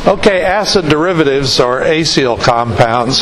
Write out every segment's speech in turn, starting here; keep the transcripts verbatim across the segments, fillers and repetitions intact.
Okay, acid derivatives or acyl compounds.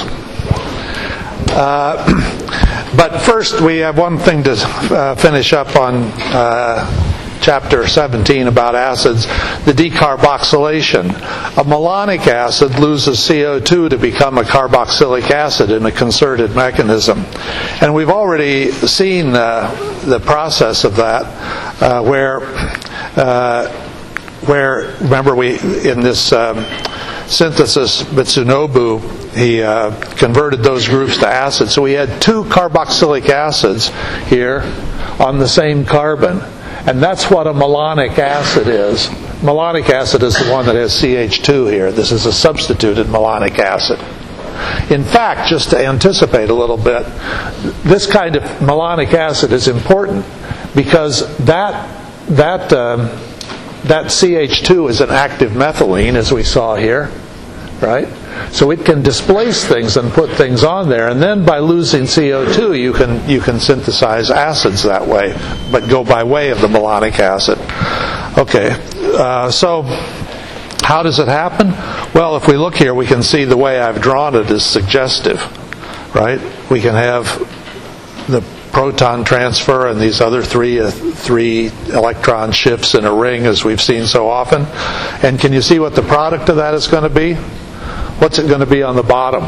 Uh, but first, we have one thing to uh, finish up on uh, chapter seventeen about acids, the decarboxylation. A malonic acid loses C O two to become a carboxylic acid in a concerted mechanism. And we've already seen uh, the process of that, uh, where, uh, where remember we in this um, synthesis, Mitsunobu, he uh, converted those groups to acids. So we had two carboxylic acids here on the same carbon. And that's what a malonic acid is. Malonic acid is the one that has C H two here. This is a substituted malonic acid. In fact, just to anticipate a little bit, this kind of malonic acid is important because that that um, that C H two is an active methylene, as we saw here, right? So it can displace things and put things on there, and then by losing C O two, you can you can synthesize acids that way, but go by way of the malonic acid. Okay, uh, so how does it happen? Well, if we look here, we can see the way I've drawn it is suggestive, right? We can have the proton transfer and these other three uh, three electron shifts in a ring, as we've seen so often. And can you see what the product of that is going to be? What's it going to be on the bottom?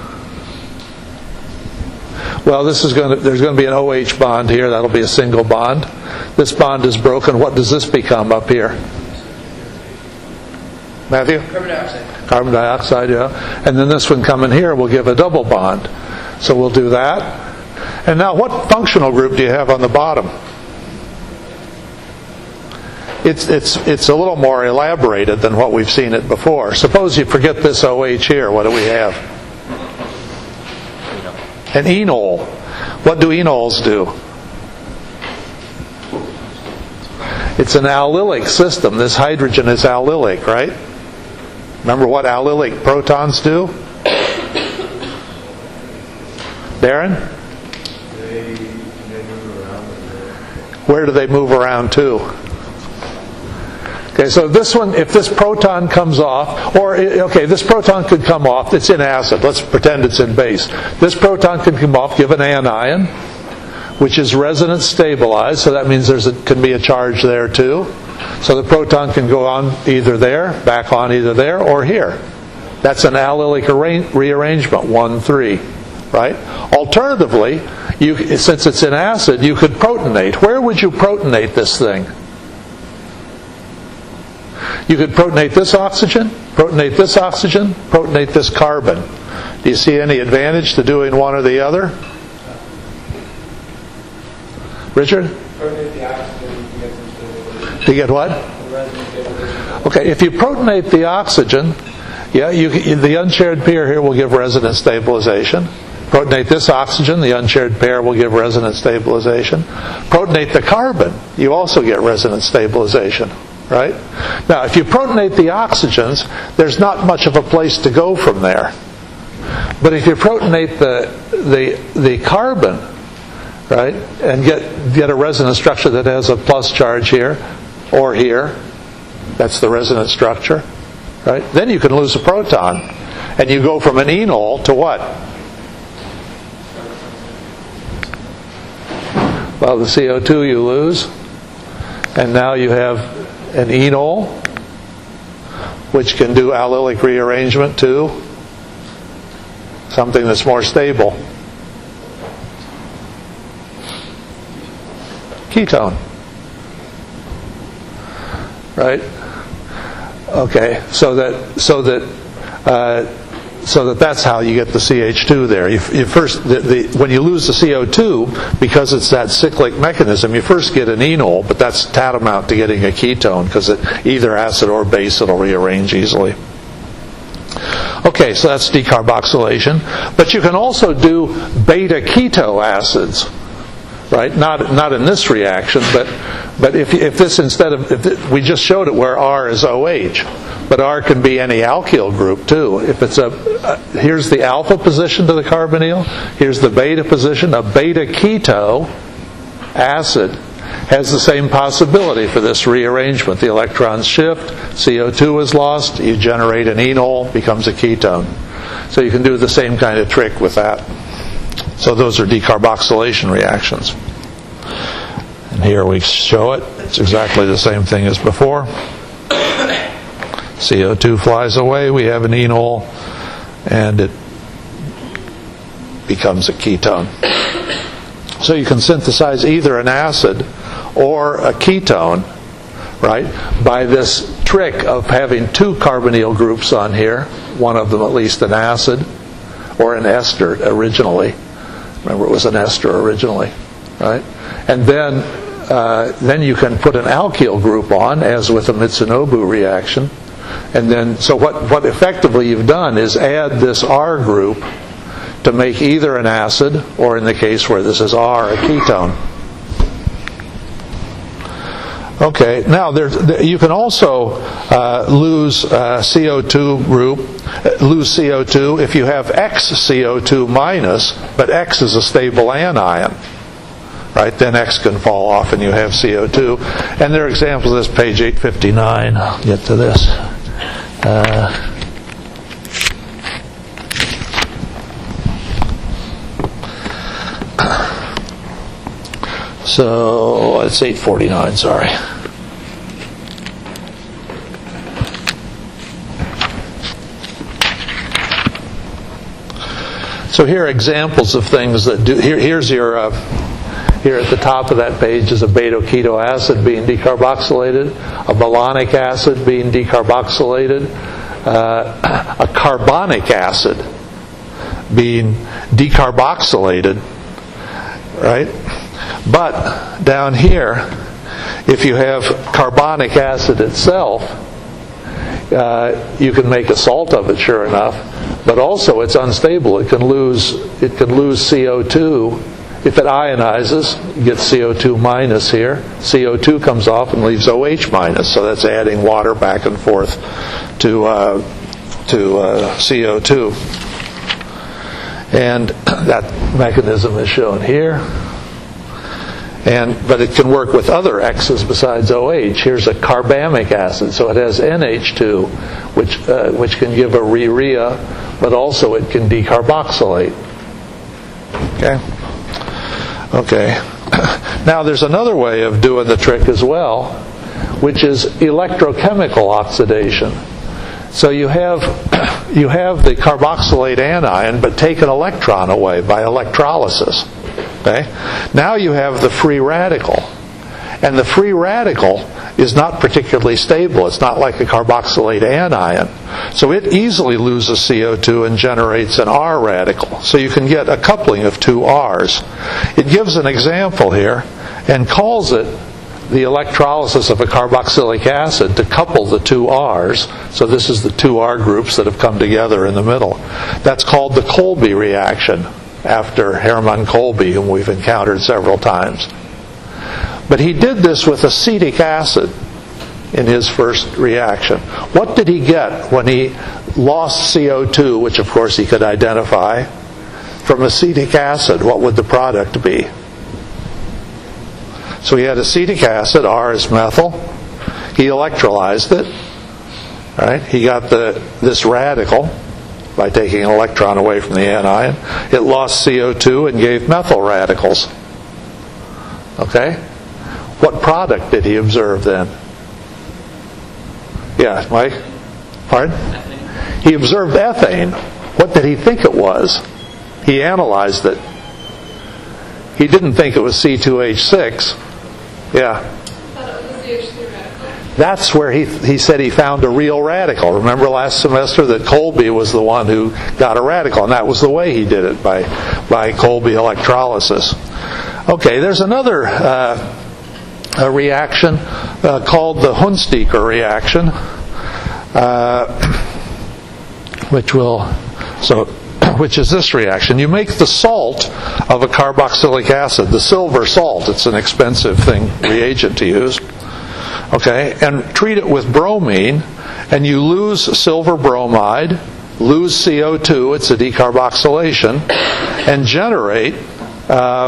Well, this is going to, there's going to be an O H bond here. That'll be a single bond. This bond is broken. What does this become up here? Matthew? Carbon dioxide. Carbon dioxide, yeah. And then this one coming here will give a double bond. So we'll do that. And now what functional group do you have on the bottom? It's it's it's a little more elaborated than what we've seen it before. Suppose you forget this O H here. What do we have? An enol. What do enols do? It's an allylic system. This hydrogen is allylic, right? Remember what allylic protons do? Darren? They, they move around. Where do they move around to? Okay, so this one, if this proton comes off, or, okay, this proton could come off, it's in acid, let's pretend it's in base. This proton can come off, give an anion, which is resonance stabilized, so that means there can be a charge there too. So the proton can go on either there, back on either there, or here. That's an allylic arra- rearrangement, one three, right? Alternatively, you, since it's in acid, you could protonate. Where would you protonate this thing? You could protonate this oxygen, protonate this oxygen, protonate this carbon. Do you see any advantage to doing one or the other? Richard? Protonate the oxygen to get some stabilization. To get what? Okay, if you protonate the oxygen, yeah, you, the unshared pair here will give resonance stabilization. Protonate this oxygen, the unshared pair will give resonance stabilization. Protonate the carbon, you also get resonance stabilization. Right? Now, if you protonate the oxygens, there's not much of a place to go from there. But if you protonate the the the carbon, right, and get get a resonance structure that has a plus charge here or here, that's the resonance structure, right? Then you can lose a proton, and you go from an enol to what? Well, the C O two you lose, and now you have an enol, which can do allylic rearrangement too, something that's more stable. Ketone. Right? Okay, so that so that uh, so that that's how you get the C H two there. You, you first the, the, when you lose the C O two, because it's that cyclic mechanism, you first get an enol, but that's tantamount to getting a ketone because it either acid or base it'll rearrange easily. Okay, so that's decarboxylation. But you can also do beta keto acids, right? Not not in this reaction, but but if if this instead of if it, we just showed it where R is O H. But R can be any alkyl group too. If it's a, uh, here's the alpha position to the carbonyl, here's the beta position. A beta keto acid has the same possibility for this rearrangement. The electrons shift, C O two is lost, you generate an enol, becomes a ketone. So you can do the same kind of trick with that. So those are decarboxylation reactions. And here we show it. It's exactly the same thing as before. C O two flies away, we have an enol, and it becomes a ketone. So you can synthesize either an acid or a ketone, right, by this trick of having two carbonyl groups on here, one of them at least an acid, or an ester originally. Remember, it was an ester originally, right? And then uh, then you can put an alkyl group on, as with a Mitsunobu reaction. And then, so what, what effectively you've done is add this R group to make either an acid, or in the case where this is R, a ketone. Okay, now there's, you can also uh, lose uh, C O two group, lose C O two if you have X C O two minus, but X is a stable anion. Right, then X can fall off and you have C O two. And there are examples of this, page eight fifty-nine. I'll get to this. Uh, so it's eight forty-nine, sorry. So here are examples of things that do. Here, here's your. Uh, Here at the top of that page is a beta-keto acid being decarboxylated, a malonic acid being decarboxylated, uh, a carbonic acid being decarboxylated, right? But down here, if you have carbonic acid itself, uh, you can make a salt of it, sure enough, but also it's unstable. It can lose, it can lose C O two. If it ionizes, you get C O two minus here. C O two comes off and leaves OH minus, so that's adding water back and forth to uh, to uh, C O two. And that mechanism is shown here. And but it can work with other X's besides OH. Here's a carbamic acid, so it has N H two, which uh, which can give a reurea, but also it can decarboxylate. Okay. Okay. Now there's another way of doing the trick as well, which is electrochemical oxidation. So you have you have the carboxylate anion, but take an electron away by electrolysis. Okay? Now you have the free radical. And the free radical is not particularly stable. It's not like a carboxylate anion. So it easily loses C O two and generates an R radical. So you can get a coupling of two R's. It gives an example here and calls it the electrolysis of a carboxylic acid to couple the two R's. So this is the two R groups that have come together in the middle. That's called the Kolbe reaction, after Hermann Kolbe, whom we've encountered several times. But he did this with acetic acid in his first reaction. What did he get when he lost C O two, which of course he could identify, from acetic acid? What would the product be? So he had acetic acid, R is methyl. He electrolyzed it. Right? He got the this radical by taking an electron away from the anion. It lost C O two and gave methyl radicals. Okay? What product did he observe then? Yeah, Mike? Pardon? He observed ethane. What did he think it was? He analyzed it. He didn't think it was C two H six. Yeah. I thought it was a C H three radical. That's where he he said he found a real radical. Remember last semester that Kolbe was the one who got a radical, and that was the way he did it, by by Kolbe electrolysis. Okay, there's another uh, a reaction uh, called the Hunsteker reaction, uh, which will so which is this reaction. You make the salt of a carboxylic acid, the silver salt. It's an expensive thing, reagent to use. Okay, and treat it with bromine, and you lose silver bromide, lose C O two, it's a decarboxylation, and generate um,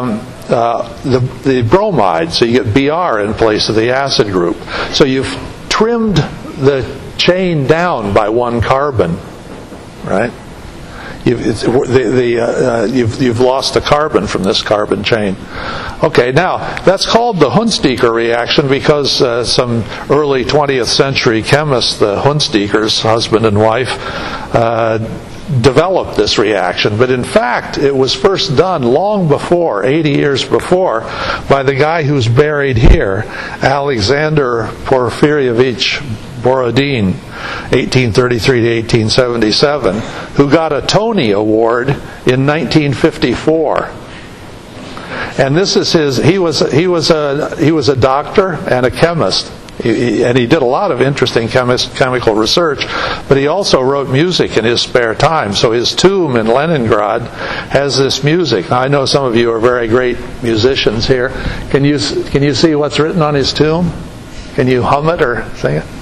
uh, the, the bromide, so you get B R in place of the acid group. So you've trimmed the chain down by one carbon, right? You've, it's, the, the, uh, you've, you've lost a carbon from this carbon chain. Okay, now, that's called the Hunsteker reaction because uh, some early twentieth century chemists, the Hunstekers, husband and wife, uh, developed this reaction. But in fact, it was first done long before, eighty years before, by the guy who's buried here, Alexander Porfiryevich Borodin, eighteen thirty-three to eighteen seventy-seven, who got a Tony Award in nineteen fifty-four. And this is his. He was he was a he was a doctor and a chemist, he, and he did a lot of interesting chemist, chemical research. But he also wrote music in his spare time. So his tomb in Leningrad has this music. Now, I know some of you are very great musicians here. Can you can you see what's written on his tomb? Can you hum it or sing it?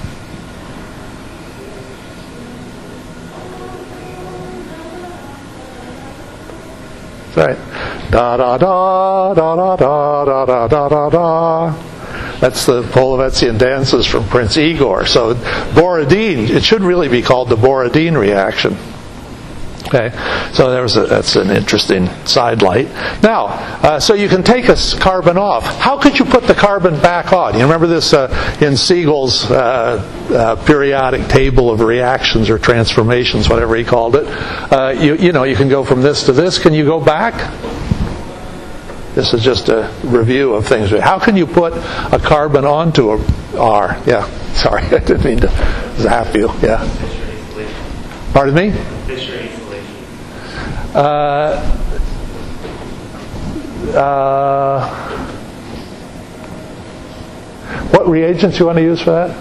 Right. Da da da da da da da da da da da. That's the Polovetzian dances from Prince Igor. So Borodin, it should really be called the Borodin reaction. Okay, so there was a, that's an interesting sidelight. Now, uh, so you can take a carbon off. How could you put the carbon back on? You remember this uh, in Siegel's uh, uh, periodic table of reactions or transformations, whatever he called it. Uh, you, you know, you can go from this to this. Can you go back? This is just a review of things. How can you put a carbon onto a R? Yeah, sorry, I didn't mean to zap you. Yeah. Pardon me? Uh, uh, what reagents you want to use for that?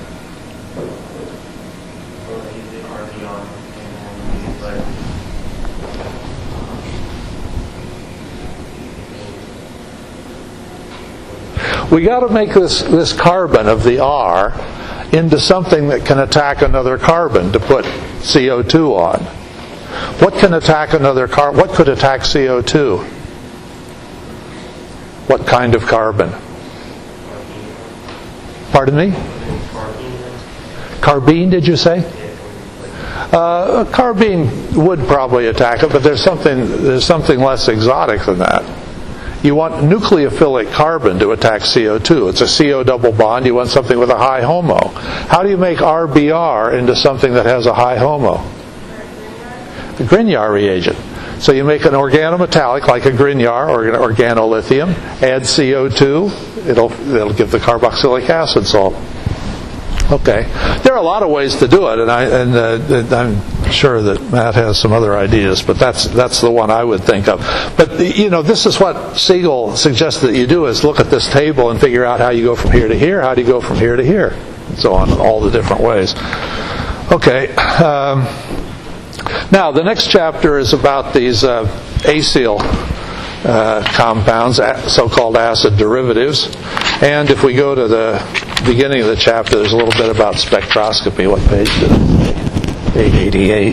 We got to make this, this carbon of the R into something that can attack another carbon to put C O two on. What can attack another carbon? What could attack C O two? What kind of carbon? Pardon me? Carbene, did you say? Uh, carbene would probably attack it, but there's something there's something less exotic than that. You want nucleophilic carbon to attack C O two. It's a C O double bond. You want something with a high HOMO. How do you make R B R into something that has a high HOMO? The Grignard reagent. So you make an organometallic like a Grignard or an organolithium, add C O two, it'll it'll give the carboxylic acid salt. Okay, there are a lot of ways to do it, and I and uh, I'm sure that Matt has some other ideas, but that's that's the one I would think of. But you know, this is what Siegel suggests that you do: is look at this table and figure out how you go from here to here, how do you go from here to here, and so on, all the different ways. Okay. Um, Now, the next chapter is about these uh, acyl uh, compounds, so-called acid derivatives. And if we go to the beginning of the chapter, there's a little bit about spectroscopy. What page did it say? eight eighty-eight.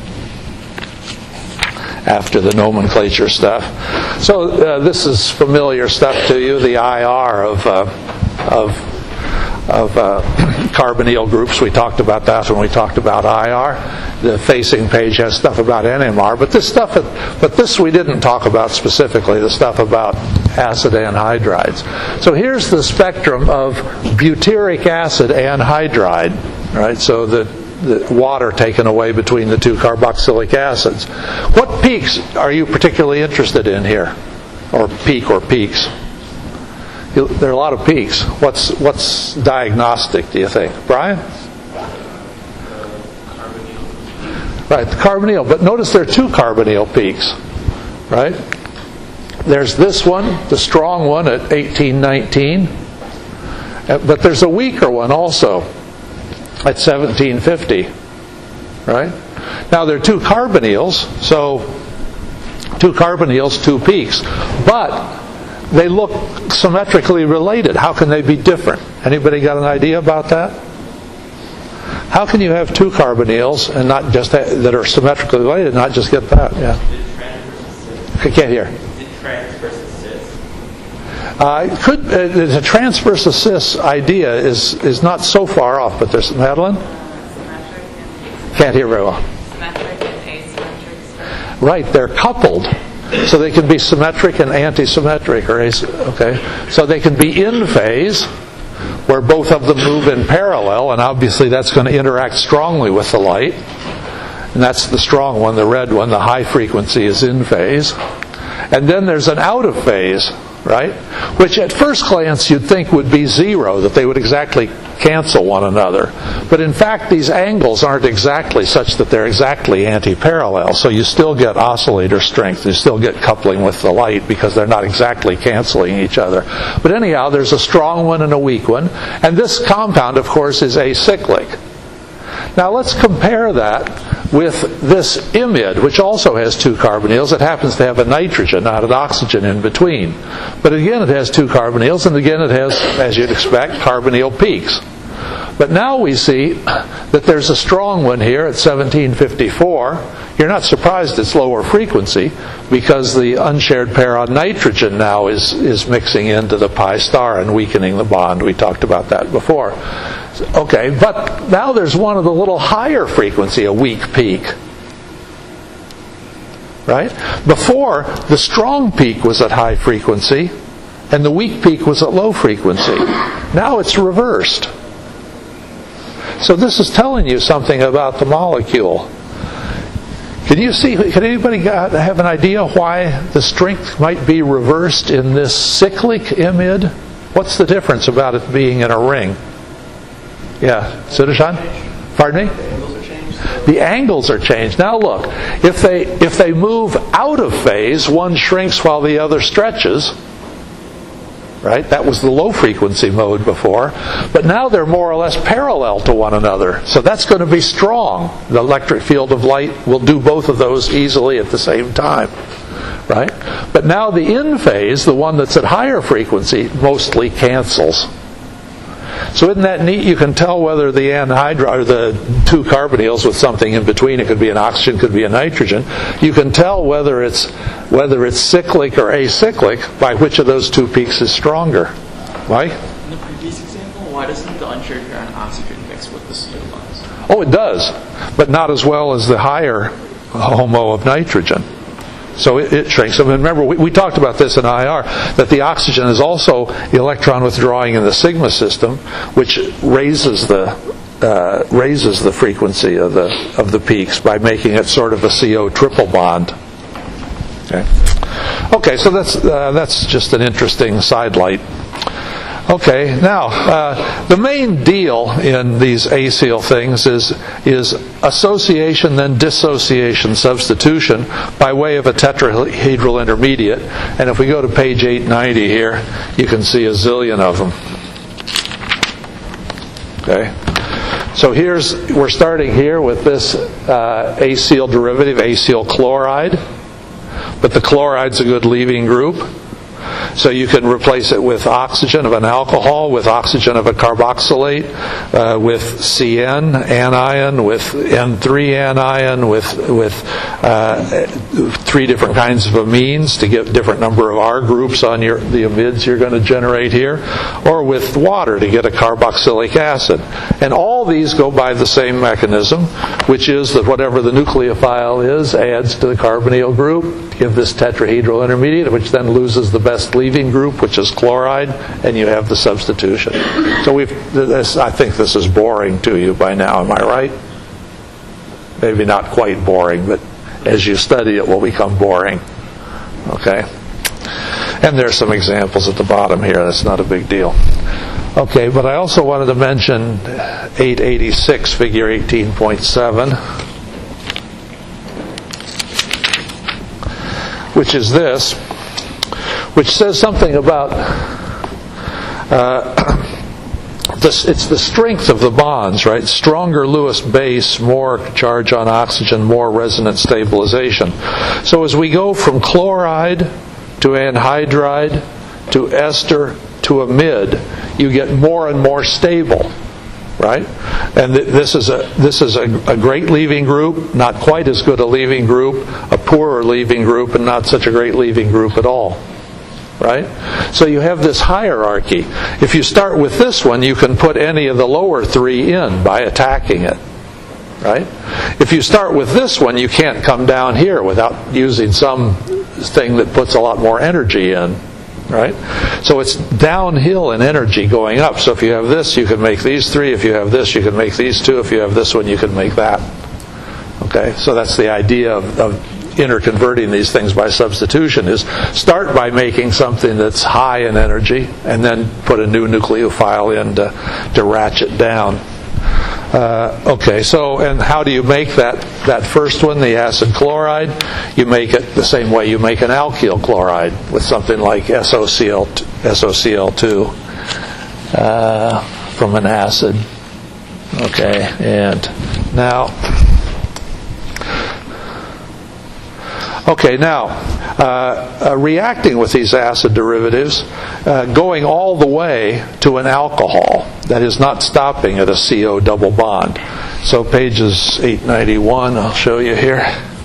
After the nomenclature stuff. So uh, this is familiar stuff to you, the I R of uh, of of uh, carbonyl groups. We talked about that when we talked about I R. The facing page has stuff about N M R, but this stuff, but this we didn't talk about specifically. The stuff about acid anhydrides. So here's the spectrum of butyric acid anhydride. Right. So the the water taken away between the two carboxylic acids. What peaks are you particularly interested in here, or peak or peaks? There are a lot of peaks. What's what's diagnostic, do you think? Brian? Right, the carbonyl. But notice there are two carbonyl peaks. Right? There's this one, the strong one at eighteen nineteen. But there's a weaker one also at seventeen fifty. Right? Now there are two carbonyls, so two carbonyls, two peaks. But they look symmetrically related. How can they be different? Anybody got an idea about that? How can you have two carbonyls and not just ha- that are symmetrically related, and not just get that? Yeah. I can't hear. Is it trans versus cis? Uh, it could uh, the transverse assist idea is is not so far off, but there's Madeline. Can't hear very well. Symmetric and asymmetric. Right, they're coupled, so they can be symmetric and anti-symmetric, or as, okay. So they can be in phase, where both of them move in parallel, and obviously that's going to interact strongly with the light. And that's the strong one, the red one. The high frequency is in phase. And then there's an out of phase, right? Which at first glance you'd think would be zero, that they would exactly cancel one another. But in fact, these angles aren't exactly such that they're exactly anti-parallel. So you still get oscillator strength. You still get coupling with the light because they're not exactly canceling each other. But anyhow, there's a strong one and a weak one. And this compound, of course, is acyclic. Now let's compare that with this imide, which also has two carbonyls. It happens to have a nitrogen, not an oxygen in between. But again, it has two carbonyls, and again it has, as you'd expect, carbonyl peaks. But now we see that there's a strong one here at seventeen fifty-four. You're not surprised it's lower frequency, because the unshared pair on nitrogen now is, is mixing into the pi star and weakening the bond. We talked about that before. Okay, but now there's one of the little higher frequency, a weak peak. Right? Before, the strong peak was at high frequency, and the weak peak was at low frequency. Now it's reversed. So this is telling you something about the molecule. Can you see, can anybody have an idea why the strength might be reversed in this cyclic imide? What's the difference about it being in a ring? Yeah, Sudarshan? Pardon me? The angles are changed. The angles are changed. Now look, if they if they move out of phase, one shrinks while the other stretches. Right? That was the low frequency mode before. But now they're more or less parallel to one another. So that's going to be strong. The electric field of light will do both of those easily at the same time. Right? But now the in phase, the one that's at higher frequency, mostly cancels. So isn't that neat? You can tell whether the anhydride, or the two carbonyls with something in between, it could be an oxygen, could be a nitrogen. You can tell whether it's whether it's cyclic or acyclic by which of those two peaks is stronger. Mike? In the previous example, why doesn't the unshared pair on oxygen mix with the C O bonds? Oh, it does, but not as well as the higher HOMO of nitrogen. So it, it shrinks. I mean, remember, we, we talked about this in I R, that the oxygen is also the electron withdrawing in the sigma system, which raises the uh, raises the frequency of the of the peaks by making it sort of a C O triple bond. Okay. Okay. So that's uh, that's just an interesting sidelight. Okay, now, uh, the main deal in these acyl things is is association, then dissociation substitution by way of a tetrahedral intermediate. And if we go to page eight ninety here, you can see a zillion of them. Okay, so here's, we're starting here with this uh, acyl derivative, acyl chloride. But the chloride's a good leaving group. So you can replace it with oxygen of an alcohol, with oxygen of a carboxylate, uh, with C N anion, with N three anion, with with uh, three different kinds of amines to get different number of R groups on your the amides you're going to generate here, or with water to get a carboxylic acid. And all these go by the same mechanism, which is that whatever the nucleophile is adds to the carbonyl group, give this tetrahedral intermediate, which then loses the best leaving group, which is chloride, and you have the substitution. So we've. This, I think this is boring to you by now. Am I right? Maybe not quite boring, but as you study it, will become boring. Okay. And there's some examples at the bottom here. That's not a big deal. Okay, but I also wanted to mention eight eighty-six, figure eighteen point seven. Which is this, which says something about uh, this. It's the strength of the bonds, right? Stronger Lewis base, more charge on oxygen, more resonance stabilization. So as we go from chloride to anhydride to ester to amide, you get more and more stable. Right, and th- this is a this is a, a great leaving group, not quite as good a leaving group, a poorer leaving group, and not such a great leaving group at all. right? So you have this hierarchy. If you start with this one, you can put any of the lower three in by attacking it, right? If you start with this one, you can't come down here without using some thing that puts a lot more energy in, right? So it's downhill in energy going up. So if you have this, you can make these three. If you have this, you can make these two. If you have this one, you can make that. Okay, so that's the idea of, of interconverting these things by substitution, is start by making something that's high in energy and then put a new nucleophile in to, to ratchet down. Uh, okay, so and how do you make that, that first one, the acid chloride? You make it the same way you make an alkyl chloride with something like S O C L two uh, from an acid. Okay, and now Okay, now, uh, uh, reacting with these acid derivatives, uh, going all the way to an alcohol, that is not stopping at a C O double bond. So pages eight ninety-one, I'll show you here.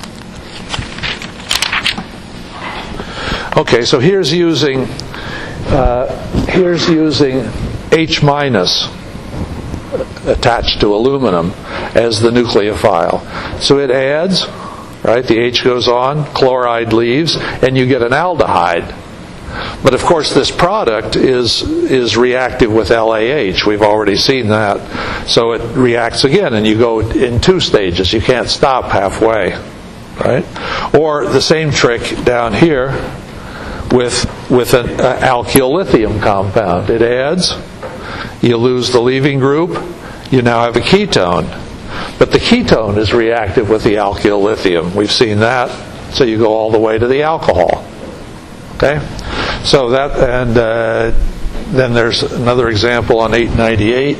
Okay, so here's using, uh, here's using H minus attached to aluminum as the nucleophile. So it adds, right, the H goes on, chloride leaves, and you get an aldehyde. But of course this product is is reactive with L A H. We've already seen that. So it reacts again, and you go in two stages. You can't stop halfway, right? Or the same trick down here with with an uh, alkyl lithium compound. It adds, you lose the leaving group, you now have a ketone. But the ketone is reactive with the alkyl lithium. We've seen that. So you go all the way to the alcohol. Okay? So that, and uh, then there's another example on eight ninety-eight.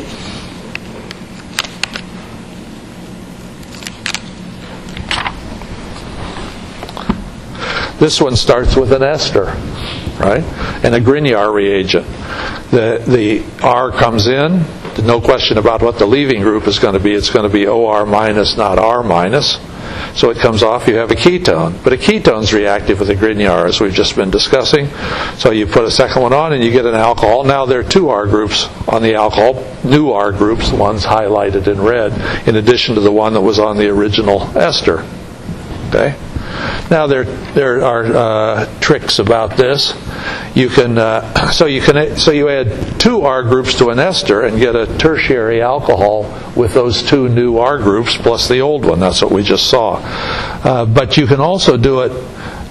This one starts with an ester, right? And a Grignard reagent. The, the R comes in. No question about what the leaving group is going to be. It's going to be O R minus, not R minus. So it comes off, you have a ketone. But a ketone's reactive with a Grignard, as we've just been discussing. So you put a second one on and you get an alcohol. Now there are two R groups on the alcohol, new R groups, the ones highlighted in red, in addition to the one that was on the original ester. Okay? Now there there are uh, tricks about this. You can uh, so you can so you add two R groups to an ester and get a tertiary alcohol with those two new R groups plus the old one. That's what we just saw. Uh, but you can also do it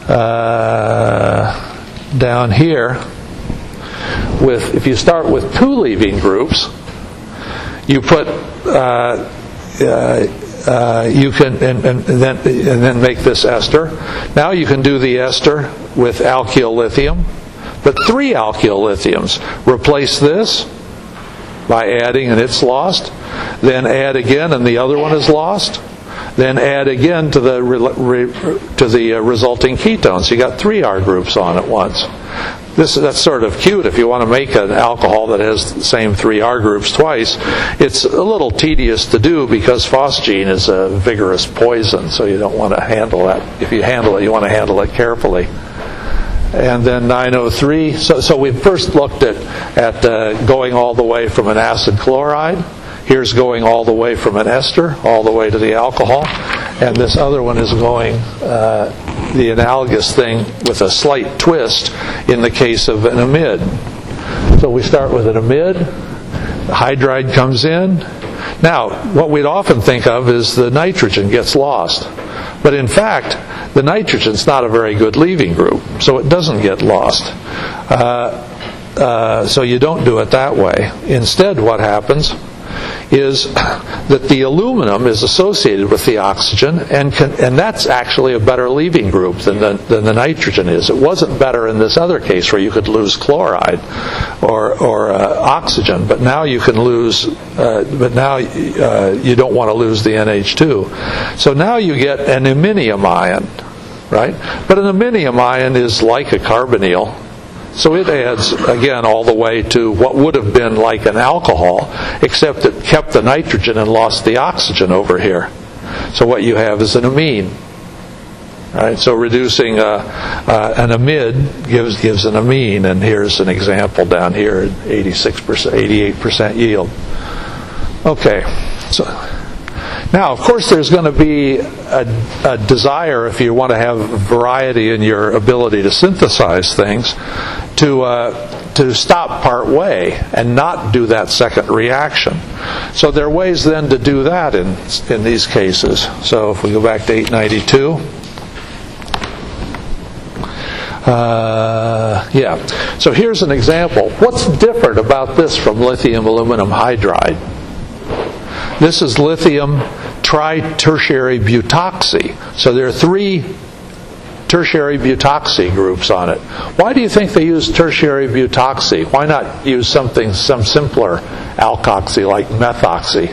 uh, down here with, if you start with two leaving groups, you put. Uh, uh, Uh, you can and, and then and then make this ester. Now you can do the ester with alkyl lithium, but three alkyl lithiums. Replace this by adding, and it's lost. Then add again, and the other one is lost. Then add again to the re, re, to the uh, resulting ketone. So you got three R groups on at once. This that's sort of cute if you want to make an alcohol that has the same three R groups twice. It's a little tedious to do because phosgene is a vigorous poison, so you don't want to handle that. If you handle it, you want to handle it carefully. And then nine oh three. So, so we first looked at at uh, going all the way from an acid chloride. Here's going all the way from an ester all the way to the alcohol, and this other one is going uh, the analogous thing with a slight twist in the case of an amide. So we start with an amide, the hydride comes in. Now, what we'd often think of is the nitrogen gets lost. But in fact, the nitrogen's not a very good leaving group, so it doesn't get lost. Uh, uh, so you don't do it that way. Instead, what happens is that the aluminum is associated with the oxygen, and can, and that's actually a better leaving group than the, than the nitrogen is. It wasn't better in this other case where you could lose chloride or or uh, oxygen, but now you can lose. Uh, but now uh, you don't want to lose the N H two. So now you get an iminium ion, right? But an iminium ion is like a carbonyl. So it adds, again, all the way to what would have been like an alcohol, except it kept the nitrogen and lost the oxygen over here. So what you have is an amine. Right? So reducing uh, uh, an amide gives gives an amine, and here's an example down here, eighty-six percent, eighty-eight percent yield. Okay, so now of course there's going to be a, a desire, if you want to have variety in your ability to synthesize things, to uh, to stop part way and not do that second reaction. So there are ways then to do that in in these cases. So if we go back to eight ninety-two. Uh, yeah. So here's an example. What's different about this from lithium aluminum hydride? This is lithium tri-tertiary butoxy. So there are three tertiary butoxy groups on it. Why do you think they use tertiary butoxy? Why not use something, some simpler alkoxy like methoxy?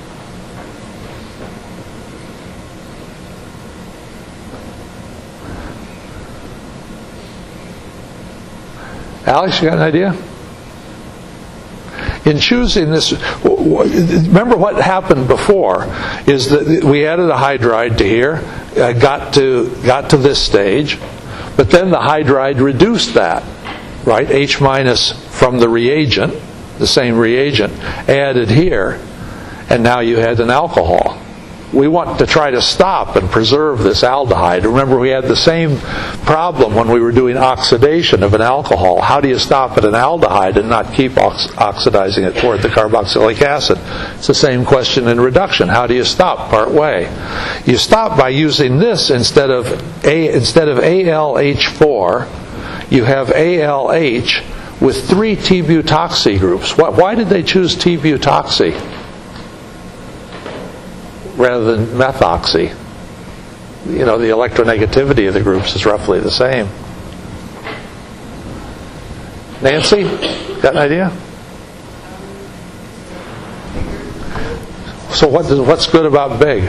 Alex, you got an idea? In choosing this, remember what happened before is that we added a hydride to here, uh, got to got to this stage, but then the hydride reduced that, right? H minus from the reagent, the same reagent, added here, and now you had an alcohol. We want to try to stop and preserve this aldehyde. Remember, we had the same problem when we were doing oxidation of an alcohol. How do you stop at an aldehyde and not keep ox- oxidizing it toward the carboxylic acid? It's the same question in reduction. How do you stop part way? You stop by using this instead of A, instead of A L H four, you have A L H with three T-butoxy groups. Why did they choose T-butoxy rather than methoxy? You know, the electronegativity of the groups is roughly the same. Nancy, got an idea? So what does, what's good about big?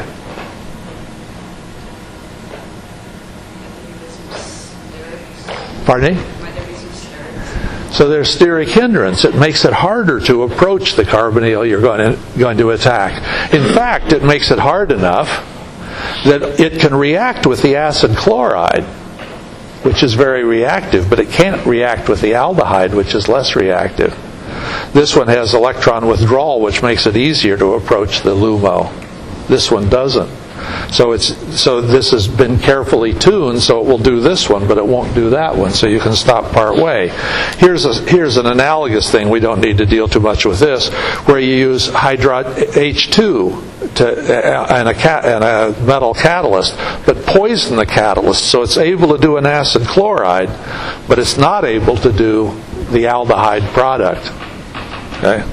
Pardon me? So there's steric hindrance. It makes it harder to approach the carbonyl you're going to, going to attack. In fact, it makes it hard enough that it can react with the acid chloride, which is very reactive, but it can't react with the aldehyde, which is less reactive. This one has electron withdrawal, which makes it easier to approach the LUMO. This one doesn't. So it's so this has been carefully tuned, so it will do this one, but it won't do that one. So you can stop part way. Here's a, here's an analogous thing. We don't need to deal too much with this, where you use hydro H two to and a, cat, and a metal catalyst, but poison the catalyst, so it's able to do an acid chloride, but it's not able to do the aldehyde product. Okay,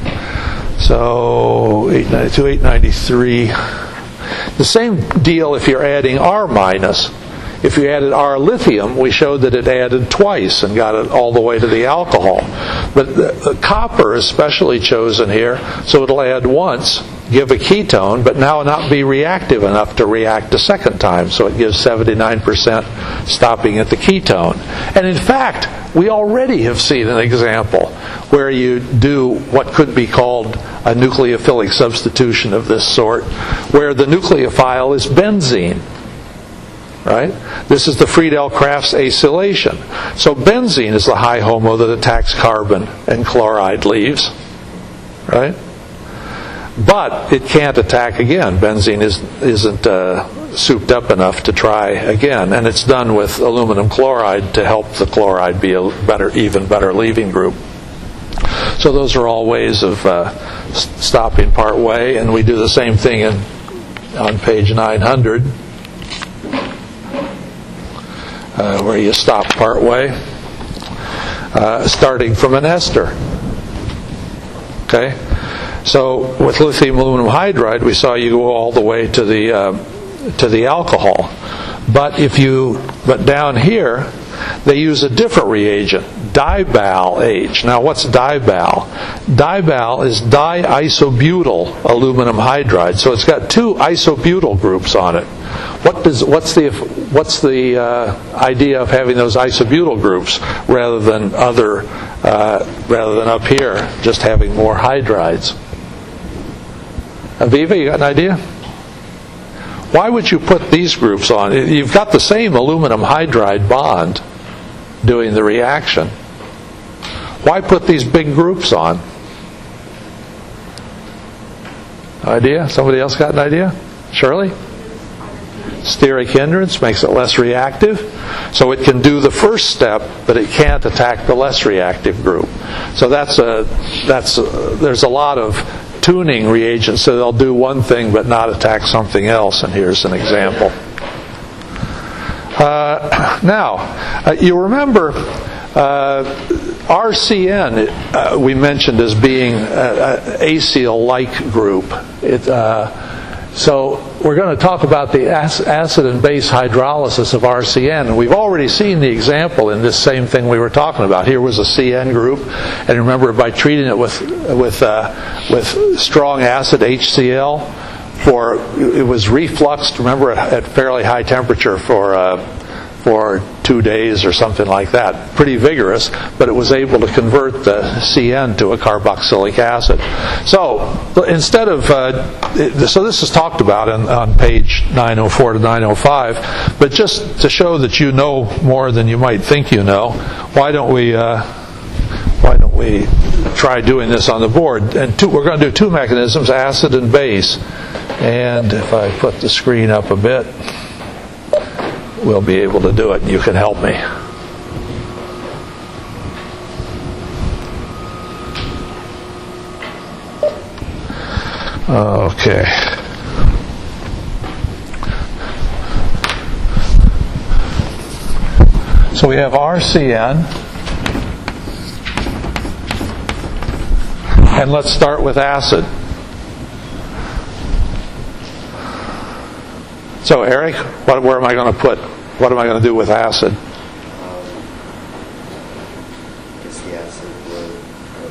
so eight ninety-two, eight ninety-three. The same deal if you're adding R minus. If you added R lithium, we showed that it added twice and got it all the way to the alcohol. But the, the copper is specially chosen here, so it'll add once, give a ketone, but now not be reactive enough to react a second time. So it gives seventy-nine percent stopping at the ketone. And in fact, we already have seen an example where you do what could be called a nucleophilic substitution of this sort, where the nucleophile is benzene. Right? This is the Friedel-Crafts acylation. So benzene is the high homo that attacks carbon and chloride leaves. Right? But it can't attack again. Benzene is, isn't uh, souped up enough to try again. And it's done with aluminum chloride to help the chloride be a better, even better leaving group. So those are all ways of uh, stopping part way. And we do the same thing in, on page nine hundred. Uh, where you stop part way, uh, starting from an ester. Okay, so with lithium aluminum hydride, we saw you go all the way to the uh, to the alcohol. But if you but down here, they use a different reagent, dibal H. Now, what's dibal? Dibal is diisobutyl aluminum hydride. So it's got two isobutyl groups on it. What does what's the what's the uh, idea of having those isobutyl groups rather than other uh, rather than up here just having more hydrides? Aviva, you got an idea? Why would you put these groups on? You've got the same aluminum hydride bond doing the reaction. Why put these big groups on? Idea? Somebody else got an idea? Shirley? Steric hindrance makes it less reactive. So it can do the first step, but it can't attack the less reactive group. So that's a, that's a, there's a lot of tuning reagents, so they'll do one thing but not attack something else. And here's an example. Uh, now, uh, you remember uh, R C N uh, we mentioned as being an acyl-like group. It, uh, so we're going to talk about the acid and base hydrolysis of R C N. And we've already seen the example in this same thing we were talking about. Here was a C N group, and remember, by treating it with with uh, with strong acid H C l, for it was refluxed. Remember, at, at fairly high temperature for uh, for two days or something like that. Pretty vigorous, but it was able to convert the C N to a carboxylic acid. So instead of, uh, so this is talked about in, on page nine oh four to nine oh five, but just to show that you know more than you might think you know, why don't we, uh, why don't we try doing this on the board? And two, we're going to do two mechanisms, acid and base. And if I put the screen up a bit, we'll be able to do it, and you can help me. Okay. So we have R C N. And let's start with acid. So, Eric, what, where am I going to put? What am I going to do with acid? Um, it's the acid will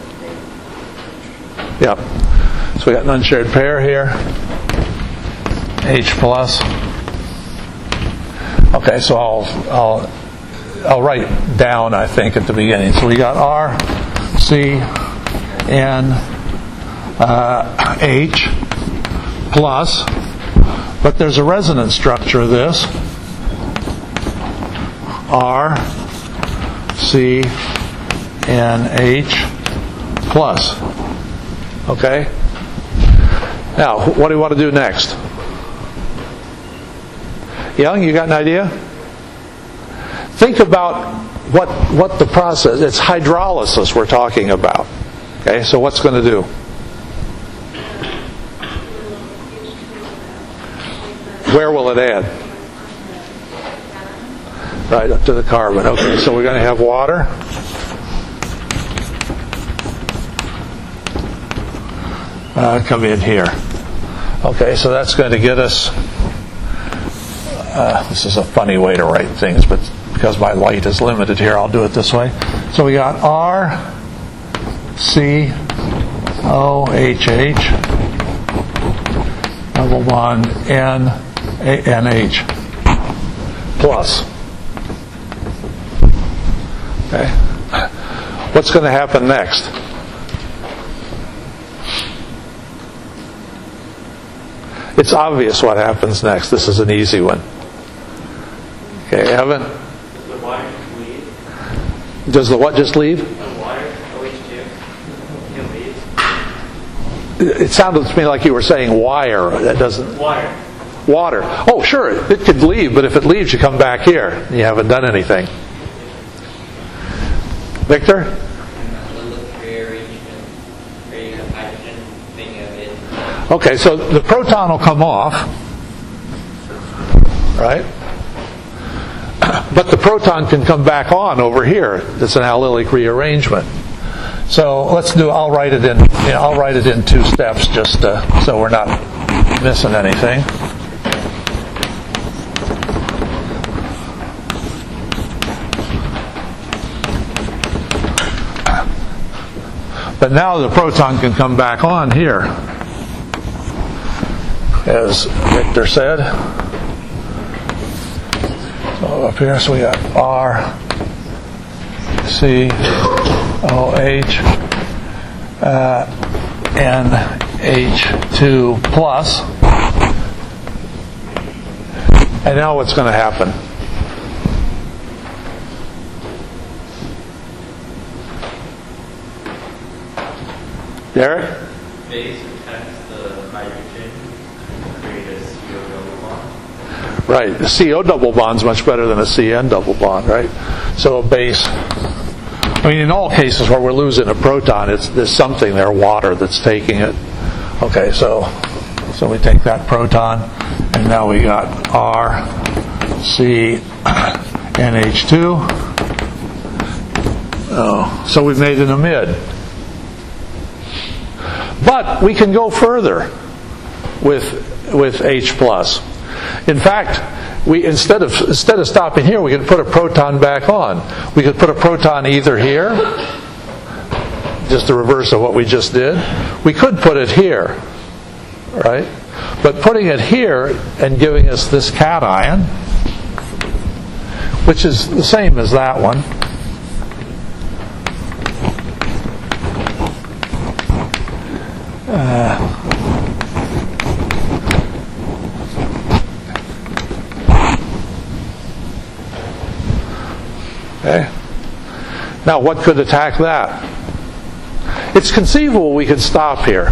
Yep. So we got an unshared pair here. H plus. Okay, so I'll I'll I'll write down, I think, at the beginning. So we got R, C, N, uh, H plus. But there's a resonance structure of this. R, C, N, H plus. Okay? Now, what do you want to do next? Young, you got an idea? Think about what what the process, it's hydrolysis we're talking about. Okay, so what's going to do? Where will it add? Right up to the carbon. Okay, so we're going to have water. Uh, come in here. Okay, so that's going to get us, uh, this is a funny way to write things, but because my light is limited here, I'll do it this way. So we got R, C, O, H, H, double bond, N, A, N, H, plus. Okay. What's going to happen next? It's obvious what happens next. This is an easy one. Okay, Evan? Does the water leave? Does the what just leave? The water, O H two, it leaves. It sounded to me like you were saying wire. That doesn't... Water. Water. Oh, sure, it could leave, but if it leaves, you come back here. You haven't done anything. Victor? Okay, so the proton will come off, right? But the proton can come back on over here. It's an allylic rearrangement. So let's do. I'll write it in. You know, I'll write it in two steps, just uh, so we're not missing anything. But now the proton can come back on here, as Victor said. So up here, so we got R, C, O, H, uh, N, H two plus. And now what's going to happen? Derek? Base attacks the hydrogen, create a C O double bond. Right. The C O double bond's much better than a C N double bond, right? So a base. I mean, in all cases where we're losing a proton, it's there's something there, water, that's taking it. Okay, so so we take that proton, and now we got R, C, N H two. Oh, so we've made an amide. But we can go further with with H plus. In fact, we instead of instead of stopping here, we could put a proton back on. We could put a proton either here, just the reverse of what we just did. We could put it here, right? But putting it here and giving us this cation, which is the same as that one. Uh, okay. Now, what could attack that? It's conceivable we could stop here.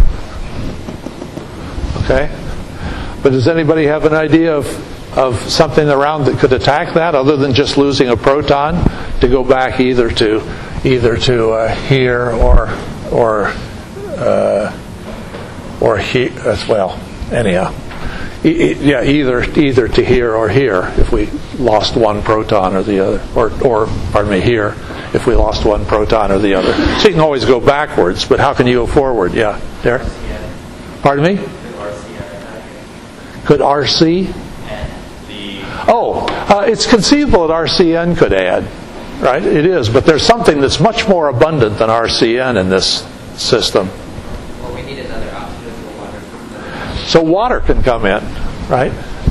Okay? But does anybody have an idea of, of something around that could attack that, other than just losing a proton to go back either to either to uh, here or or uh, or here as well? Anyhow, e- e- yeah, either either to here or here if we lost one proton or the other, or or pardon me, here if we lost one proton or the other. So you can always go backwards, but how can you go forward? Yeah, there. Pardon me? Could R C? Oh, uh, it's conceivable that R C N could add, right? It is, but there's something that's much more abundant than R C N in this system. Well, we need another oxygen for water. So water can come in, right?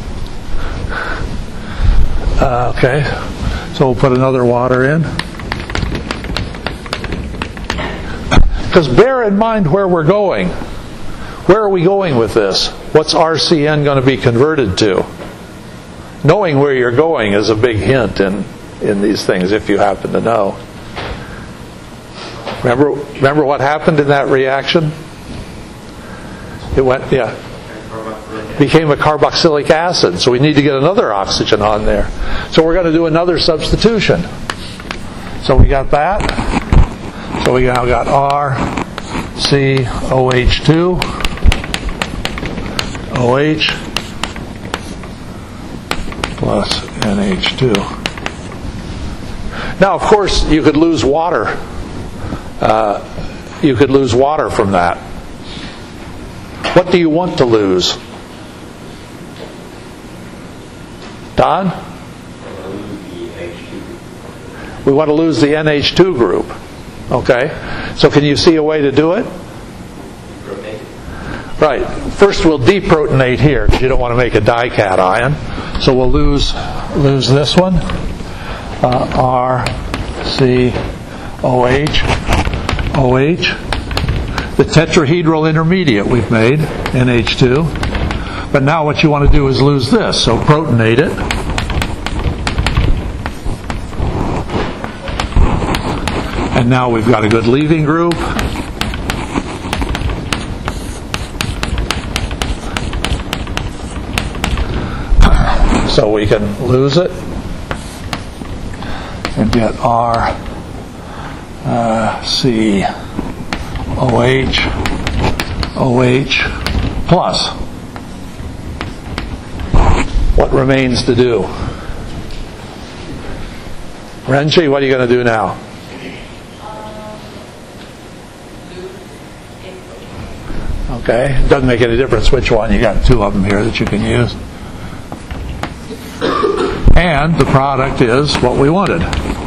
Uh, okay, so we'll put another water in. Because bear in mind where we're going. Where are we going with this? What's R C N going to be converted to? Knowing where you're going is a big hint in, in these things, if you happen to know. Remember, remember what happened in that reaction? It went, yeah, became a carboxylic acid. So we need to get another oxygen on there. So we're going to do another substitution. So we got that. So we now got R, C, O H two, O H, plus N H two. Now, of course, you could lose water. Uh, you could lose water from that. What do you want to lose? Don? We want to lose the N H two group. Okay. So can you see a way to do it? Right. First we'll deprotonate here because you don't want to make a dication. So we'll lose lose this one. Uh, R, C, O H, O H. The tetrahedral intermediate we've made, N H two. But now what you want to do is lose this. So protonate it. And now we've got a good leaving group. So we can lose it and get R, uh, C, O H, O H plus. What remains to do? Renji, what are you going to do now? Okay, it doesn't make any difference which one. You got two of them here that you can use. And the product is what we wanted.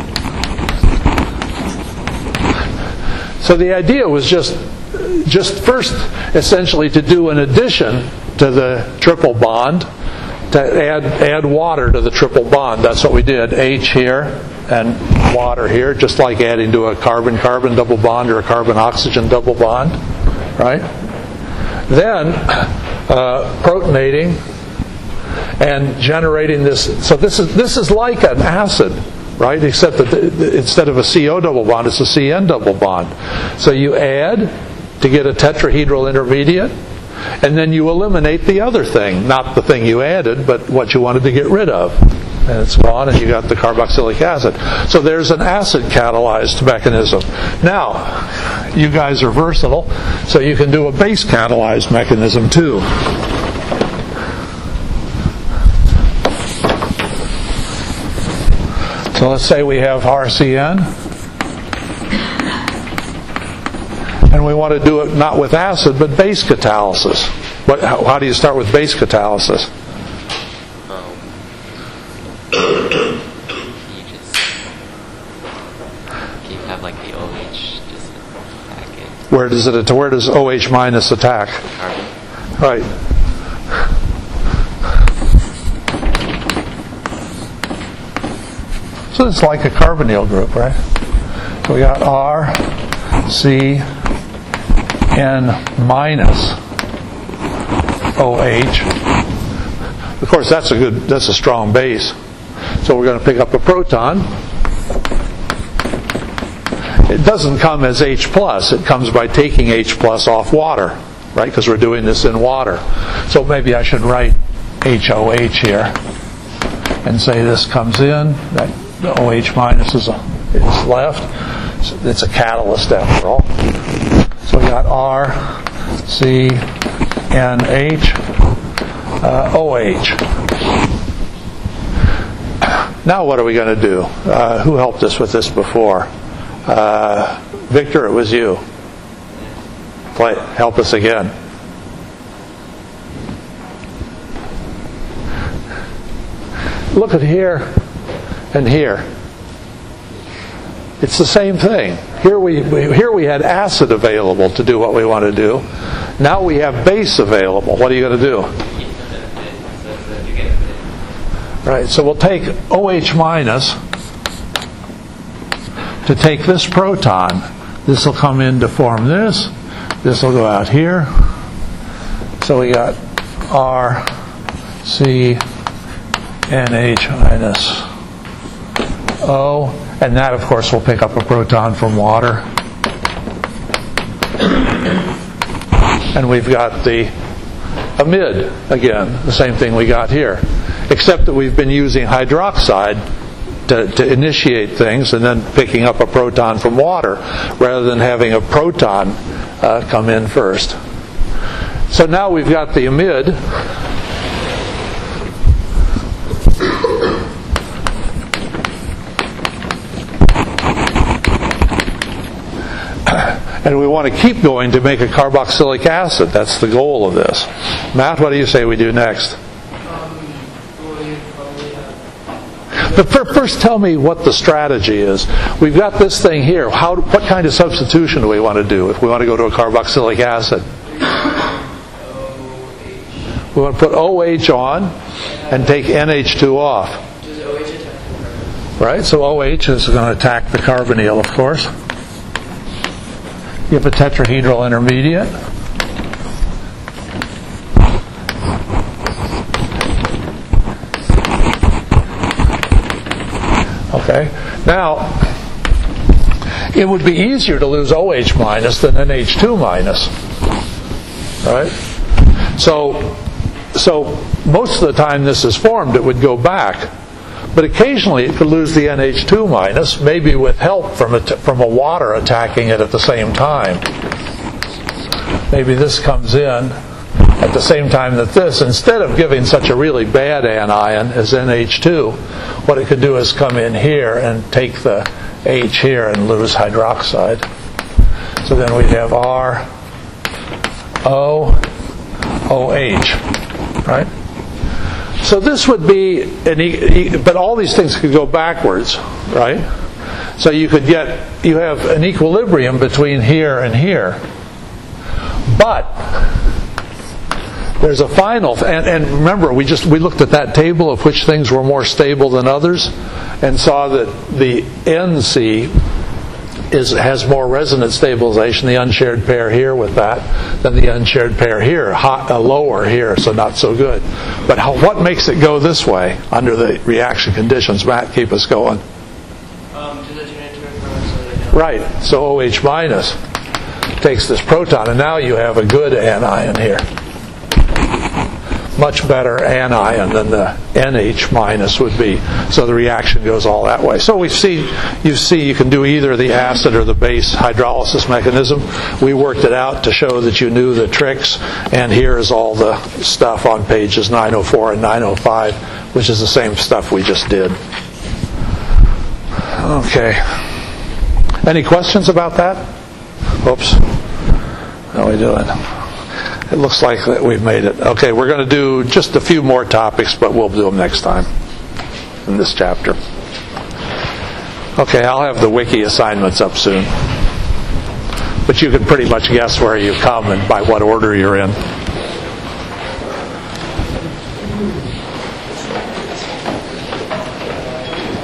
So the idea was just just first essentially to do an addition to the triple bond, to add add water to the triple bond. That's what we did. H here and water here, just like adding to a carbon-carbon double bond or a carbon-oxygen double bond, right? Then uh, protonating and generating this. So this is this is like an acid, right? Except that the, the, instead of a C O double bond, it's a C N double bond. So you add to get a tetrahedral intermediate, and then you eliminate the other thing, not the thing you added, but what you wanted to get rid of. And it's gone, and you got the carboxylic acid. So there's an acid catalyzed mechanism. Now, you guys are versatile, so you can do a base catalyzed mechanism too. So let's say we have R C N, and we want to do it not with acid, but base catalysis. What, how, how do you start with base catalysis? You just you have like the OH just attack it. Where does it? Where does OH minus attack? Carbon. Right. So it's like a carbonyl group, right? So we got R, C, N minus OH. Of course, that's a good. That's a strong base. So we're going to pick up a proton. It doesn't come as H plus. It comes by taking H plus off water, right? Because we're doing this in water. So maybe I should write H O H here and say this comes in. That the OH minus is, a, is left. So it's a catalyst after all. So we got R, C, N, H, uh, OH. Now what are we going to do? Uh, who helped us with this before? Uh, Victor, it was you. Play, help us again. Look at here and here. It's the same thing. Here we, we here we had acid available to do what we want to do. Now we have base available. What are you going to do? Right, so we'll take OH minus to take this proton. This will come in to form this. This will go out here. So we got R, C, N H minus O. And that, of course, will pick up a proton from water. And we've got the amide, again, the same thing we got here. Except that we've been using hydroxide to, to initiate things and then picking up a proton from water rather than having a proton uh, come in first. So now we've got the amide. And we want to keep going to make a carboxylic acid. That's the goal of this. Matt, what do you say we do next? But first, tell me what the strategy is. We've got this thing here. How? What kind of substitution do we want to do if we want to go to a carboxylic acid? We want to put OH on and take N H two off. Right? So OH is going to attack the carbonyl, of course. You have a tetrahedral intermediate. Okay. Now, it would be easier to lose OH minus than N H two minus. Right? So, so most of the time this is formed, it would go back. But occasionally it could lose the N H two minus, maybe with help from a, from a water attacking it at the same time. Maybe this comes in at the same time that this, instead of giving such a really bad anion as N H two, what it could do is come in here and take the H here and lose hydroxide. So then we'd have R, O, OH, right? So this would be, an e- but all these things could go backwards, right? So you could get, you have an equilibrium between here and here. But there's a final, and, and remember, we just we looked at that table of which things were more stable than others, and saw that the N C is has more resonance stabilization, the unshared pair here with that, than the unshared pair here, hot, uh, lower here, so not so good. But how, what makes it go this way under the reaction conditions? Matt, keep us going. Um, do the two neutrons so they don't... Right, so OH minus takes this proton, and now you have a good anion here. Much better anion than the N H minus would be. So the reaction goes all that way. So we see, you see, you can do either the acid or the base hydrolysis mechanism. We worked it out to show that you knew the tricks, and here is all the stuff on pages nine oh four and nine oh five, which is the same stuff we just did. Okay. Any questions about that? Oops. How are we doing? It looks like that we've made it. Okay, we're going to do just a few more topics, but we'll do them next time in this chapter. Okay, I'll have the wiki assignments up soon. But you can pretty much guess where you come and by what order you're in.